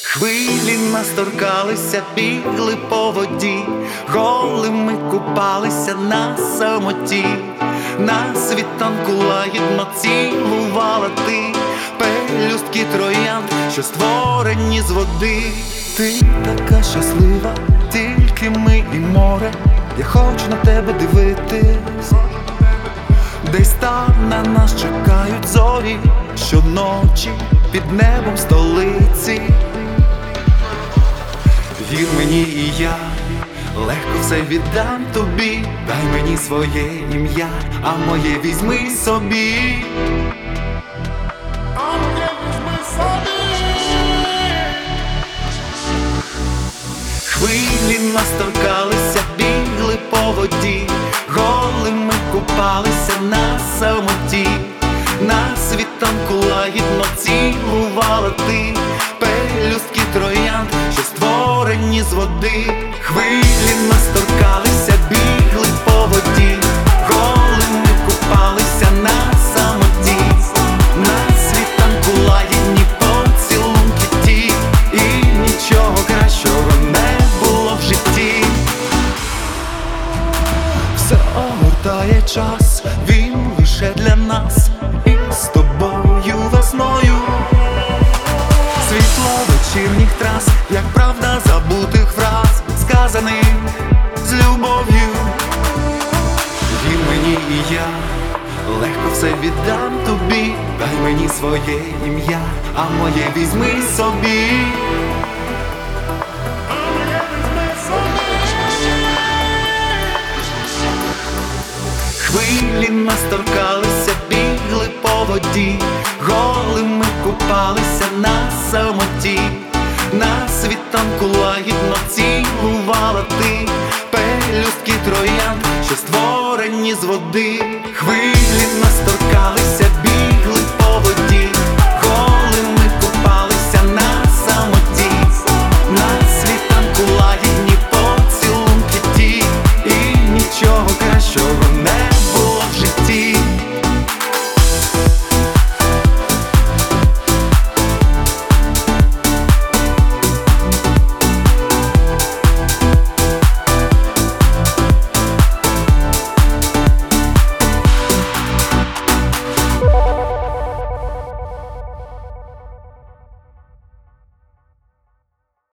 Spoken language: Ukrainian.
Хвилі нас торкалися, бігли по воді, голими купалися на самоті. На світанку лагідно цілувала ти пелюстки троянд, що створені з води. Ти така щаслива, тільки ми і море. Я хочу на тебе дивитись. Десь там на нас чекають зорі щоночі під небом столиці. Вір мені, і я легко все віддам тобі. Дай мені своє ім'я, а моє візьми собі. Хвилі нас торкалися, бігли по воді, голими купалися на самоті. На світанку лагідно цілувала ти пелюстки троянд, що створені з води. Хвилі нас торкалися, бігли по воді, голими купалися на самоті. На світанку лагідні поцілунки ті, і нічого кращого не було в житті. Все огортає час, він лише для нас, і з тобою весною. Світло вечірніх трас, як правда забутих фраз, сказаних з любов'ю. Вір мені, і я легко все віддам тобі. Дай мені своє ім'я, а моє візьми собі. Хвилі нас торкалися, бігли по воді, голими купалися на самоті. На світанку лагідно цілувала ти пелюстки троянд, що створені з води.